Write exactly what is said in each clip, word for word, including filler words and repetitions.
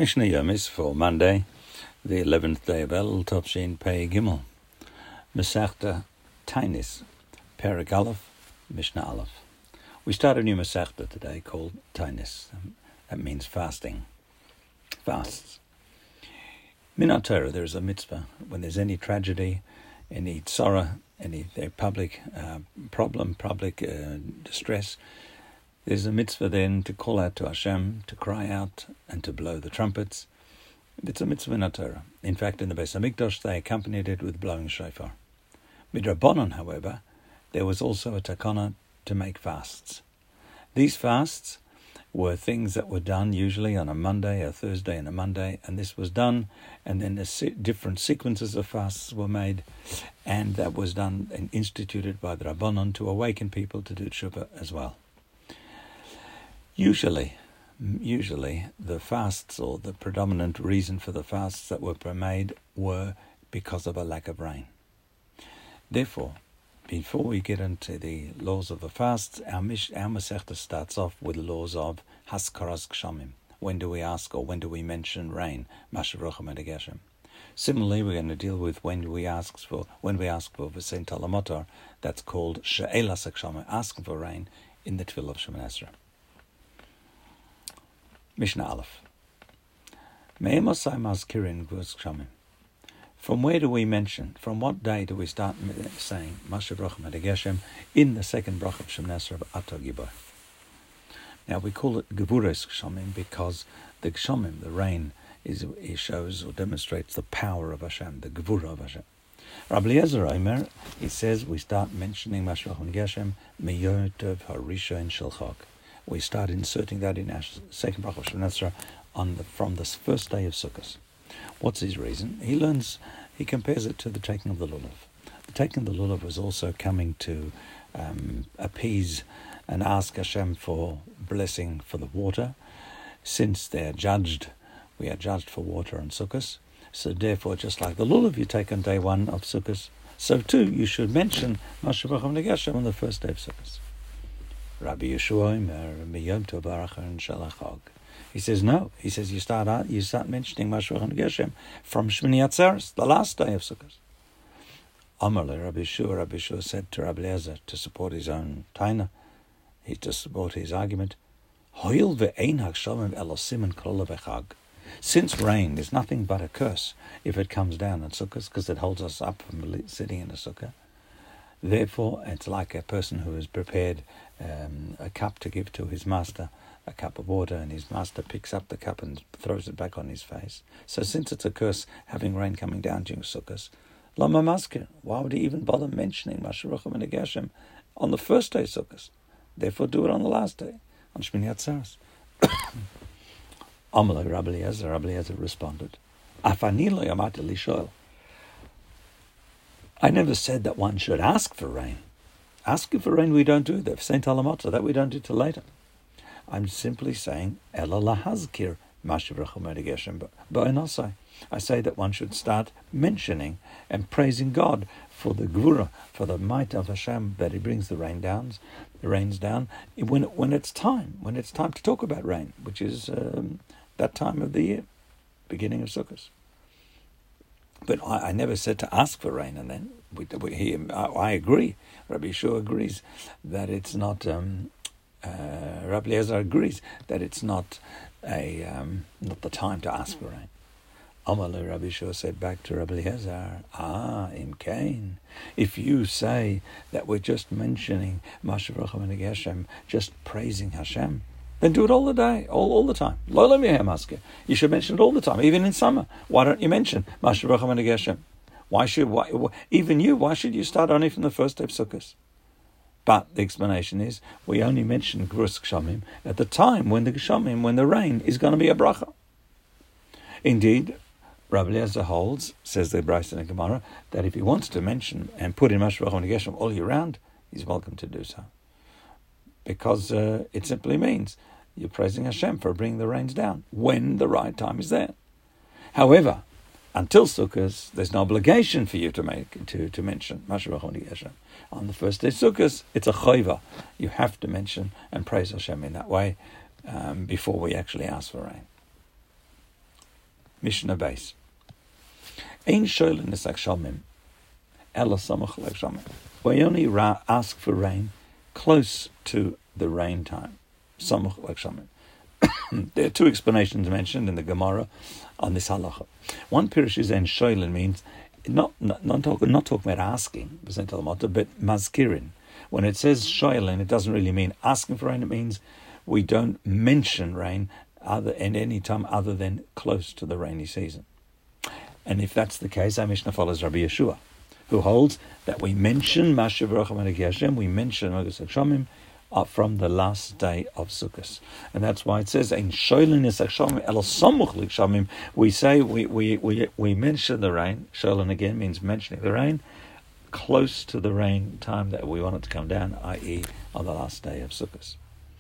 Mishnah Yomis for Monday, the eleventh day of Elul, Topshin Pei Gimel. Masechta Tainis, Perek Aleph, Mishnah Aleph. We start a new Masechta today called Tainis. That means fasting. Fasts. Min Torah, there is a mitzvah. When there's any tragedy, any tzara, any public uh, problem, public uh, distress, there's a mitzvah then to call out to Hashem, to cry out, and to blow the trumpets. It's a mitzvah in Torah. In fact, in the Beis Hamikdash, they accompanied it with blowing shofar. Midrabanan, however, there was also a takana to make fasts. These fasts were things that were done usually on a Monday, a Thursday and a Monday, and this was done, and then the se- different sequences of fasts were made, and that was done and instituted by the Rabbanon to awaken people to do tshuva as well. Usually, usually the fasts, or the predominant reason for the fasts that were made, were because of a lack of rain. Therefore, before we get into the laws of the fasts, our, mish, our Masechta starts off with laws of Haskaras Gshamim. When do we ask or when do we mention rain? Mashavrochim and Geshem. Similarly, we're going to deal with when we ask for when we ask for V'sein Talamotar. That's called She'elas Gshamim, asking for rain in the Tefillah of Shemoneh Esrei. Mishnah Aleph. Me'emosai mazkirin gvus gshamim. From where do we mention, from what day do we start saying Mashav Rochem Ad Geshem in the second bracha of Shemoneh Esrei of Ato Gibor? Now we call it Gevuros Gshamim because the Gshamim, the rain, is it shows or demonstrates the power of Hashem, the Gevura of Hashem. Rabbi Eliezer Omer, he says we start mentioning Mashav Rochem Ad Geshem Miyotov Harishon Shel Chag. We start inserting that in our second bracha of Shemoneh Esrei on the, from the first day of Sukkot. What's his reason? He learns, he compares it to the taking of the lulav. The taking of the lulav was also coming to um, appease and ask Hashem for blessing for the water. Since they are judged, we are judged for water on Sukkot. So therefore, just like the lulav you take on day one of Sukkot, so too you should mention Mashav Rochem Ad Geshem on the first day of Sukkot. Rabbi Yeshua Miyom Tov Barachon Shalachog. He says no. He says you start out, you start mentioning Mashav Rochem Ad Geshem from Shmini Atzeres, the last day of Sukkot. Amar le Rabbi Yeshua. Rabbi Yeshua said to Rabbi Eliezer to support his own taina, he to support his argument. Hoil ve'ein hagshamim elosimin kol v'chag. Since rain is nothing but a curse if it comes down on Sukkot, because it holds us up from sitting in a sukkah. Therefore, it's like a person who has prepared um, a cup to give to his master, a cup of water, and his master picks up the cup and throws it back on his face. So since it's a curse having rain coming down during Sukkot, Lama Maskir, why would he even bother mentioning Mashav Rochem Ad Geshem on the first day of Sukkot? Therefore do it on the last day, on Shmini Atzeres. Amalei Rabbi Eliezer, Rabbi Eliezer responded, Afani lo yamati li shoel. I never said that one should ask for rain. Asking for rain we don't do that. Saint Alamota, that we don't do till later. I'm simply saying Ela lahazkir Mashav Rochem Ad Geshem ba'enasai. I say that one should start mentioning and praising God for the Gvura, for the might of Hashem that He brings the rain down, the rains down when when it's time, when it's time to talk about rain, which is um, that time of the year, beginning of Sukkot. But I, I never said to ask for rain, and then we, we, he, I, I agree. Rabbi Yeshua agrees that it's not. Um, uh, Rabbi Eliezer agrees that it's not a um, not the time to ask for rain. Amalei Rabbi Yeshua said back to Rabbi Eliezer, Ah, Imkain, if you say that we're just mentioning Mashav Rochem Ad Geshem, just praising Hashem, then do it all the day, all, all the time. You should mention it all the time, even in summer. Why don't you mention Mashav Rochem Ad Geshem? Why should, why, even you, why should you start only from the first day of Sukkot? But the explanation is, we only mention Gevuros Gshamim at the time when the Gshamim, when the rain is going to be a bracha. Indeed, Rabbi Eliezer holds, says the Brisa and Gemara, that if he wants to mention and put in Mashav Rochem Ad Geshem all year round, he's welcome to do so. Because uh, it simply means you're praising Hashem for bringing the rains down when the right time is there. However, until Sukkot, there's no obligation for you to make to, to mention Mashav Rochem Ad Geshem. On the first day of Sukkot, it's a chayva. You have to mention and praise Hashem in that way um, before we actually ask for rain. Mishnah base. Ein shoylin esak shamim, ela samach lev shamim. We only ra- ask for rain close to the rain time. Samach lev shamim. There are two explanations mentioned in the Gemara on this halacha. One pirush is en shoylin means not not not, talk, not talking about asking, but mazkirin. When it says shoylin, it doesn't really mean asking for rain. It means we don't mention rain other in any time other than close to the rainy season. And if that's the case, our Mishnah follows Rabbi Yeshua, who holds that we mention Mashiv Rochamad Hashem, we mention Mogus Shamim uh, from the last day of Sukkot, and that's why it says in Shoylin Esak Shamim El Samuch Lik Shamim. We say we we we we mention the rain. Shoylin again means mentioning the rain close to the rain time that we want it to come down, that is, on the last day of Sukkot.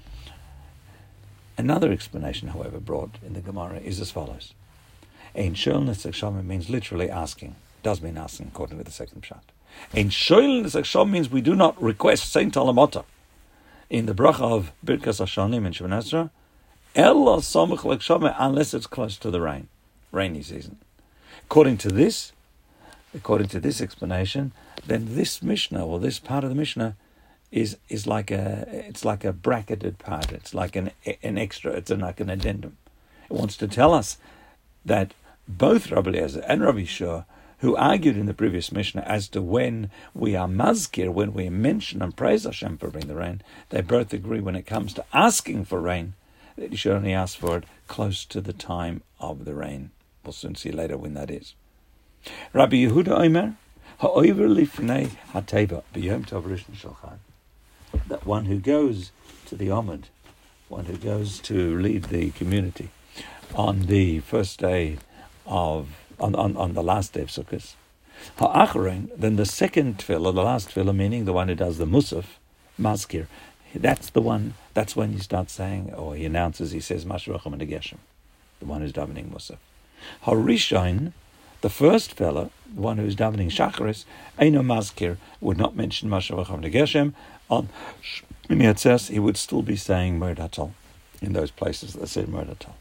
Another explanation, however, brought in the Gemara is as follows. Ein Shoylin Esak Shamim means literally asking. Does mean asking according to the second pshat. Ein Shoylin Esak Shamim means we do not request Saint Talamota in the bracha of Birkas Hashanim and Shemoneh Esrei, Ela Samach Lek Shamim, unless it's close to the rain, rainy season. According to this, according to this explanation, then this Mishnah or this part of the Mishnah is is like a it's like a bracketed part. It's like an an extra. It's like an addendum. It wants to tell us that both Rabbi Eliezer and Rabbi Yeshua, who argued in the previous Mishnah as to when we are mazkir, when we mention and praise Hashem for bringing the rain, they both agree when it comes to asking for rain, that you should only ask for it close to the time of the rain. We'll soon see later when that is. Rabbi Yehuda Omer, ha'over lifnei hateva b'yom tov rishon shel chag. That one who goes to the Omid, one who goes to lead the community on the first day of On, on, on the last day of Sukkot. Ha'acharein, then the second tefillah, the last tefillah, meaning the one who does the musaf, mazkir, that's the one, that's when you start saying, or he announces, he says, Mashiach Rochamad Geshem, the one who's davening musaf. Ha'rishain, the first fellow, the one who's davening shacharis, eino mazkir, would not mention Mashiach Rochamad Geshem. On Shmini Atzeres, he would still be saying Moed Hatol, in those places that said Moed Hatol.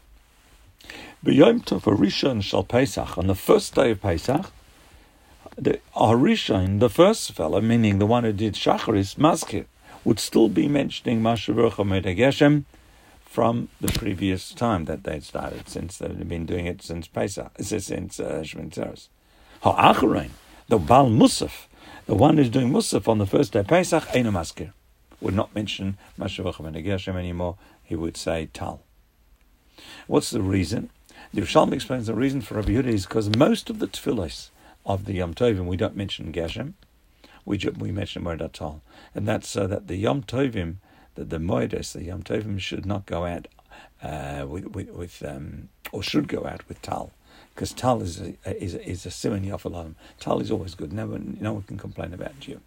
B'yom tov harishon shel Pesach, on the first day of Pesach, the harishon, the first fellow, meaning the one who did shacharis, mazkir, would still be mentioning Mashiach Rochamad Geshem from the previous time that they'd started, since they've been doing it since Pesach, since uh, Shmini Atzeres. Ha'acharein, the Baal Musaf, the one who's doing Musaf on the first day of Pesach, eino mazkir, would not mention Mashiach Rochamad Geshem anymore. He would say Tal. What's the reason? The Yerushalmi explains the reason for Rabbi Yehuda is because most of the tefillos of the Yom Tovim we don't mention Geshem, we we mention Moed Hatol, and that's so that the Yom Tovim, that the Moedes, the Yom Tovim should not go out uh, with with, with um, or should go out with Tal, because Tal is a, is a, is a siman yofalam. Tal is always good. No one no one can complain about you.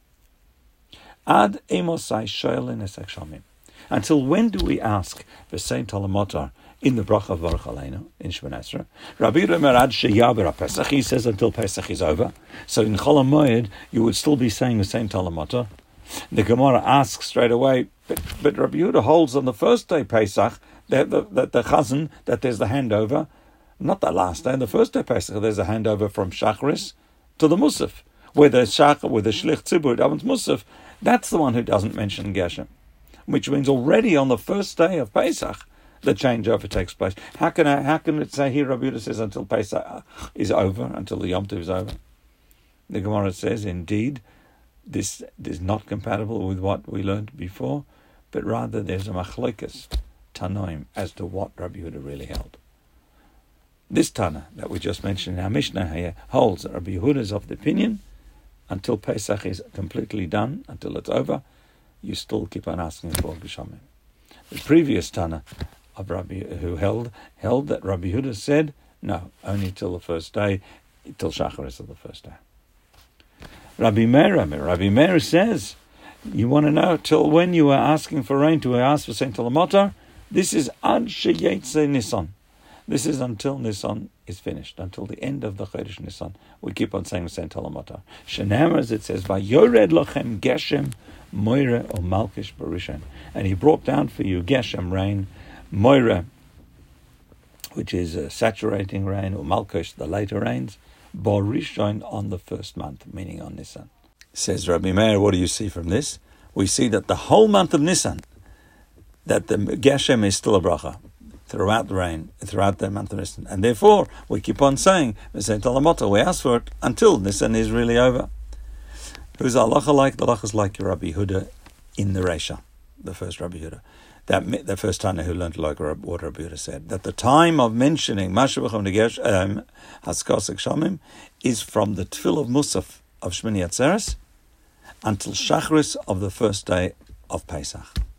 Ad emosai shoylin esak shamim. Until when do we ask for Saint Talamotar in the bracha of Baruch Aleinu in Shemoneh Esrei? Rabbi Yehuda ad sheyaber Pesach, he says until Pesach is over. So in Chol HaMoed you would still be saying the Saint Talamotar. The Gemara asks straight away, but, but Rabbi Yehuda holds on the first day Pesach that the, the, the Chazan, that there's the handover, not the last day, on the first day Pesach there's a handover from Shacharis to the Musaf, where the Shach, where the Shlich Tzibur davens Musaf, that's the one who doesn't mention Geshem. Which means already on the first day of Pesach, the changeover takes place. How can I, how can it say here, Rabbi Yehuda says, until Pesach is over, until the Yom Tov is over? The Gemara says, indeed, this is not compatible with what we learned before, but rather there's a machlokas, tanoim, as to what Rabbi Yehuda really held. This Tana that we just mentioned in our Mishnah here holds that Rabbi Yehuda is of the opinion, until Pesach is completely done, until it's over, you still keep on asking for Geshamim. The previous Tana of Rabbi who held held that Rabbi Yehuda said, no, only till the first day, till Shacharis of the first day. Rabbi Meir, Rabbi Meir says, you want to know till when you are asking for rain to ask for Saint Talamotar? This is Ad Sheyetze Nisan. This is until Nisan is finished, until the end of the Chodesh Nisan. We keep on saying Saint Talamotar. Shenamar, as it says, Vayored lochem Geshem Moira or Malkish Barishan, and he brought down for you Geshem rain, Moira which is a saturating rain, or Malkosh, the later rains, Bo Rishon, on the first month, meaning on Nisan. Says Rabbi Meir, what do you see from this? We see that the whole month of Nisan, that the Geshem is still a bracha throughout the rain, throughout the month of Nisan. And therefore, we keep on saying, we ask for it until Nisan is really over. Who's halacha like? The halacha is like Rabbi Yehuda in the Reisha, the first Rabbi Yehuda. That the first Tana who learned like what Rabbi Yehuda said, that the time of mentioning Masha B'cham Negesh Haskosek Shamim is from the Tfil of Musaf of Shmini Atzeres until Shachris of the first day of Pesach.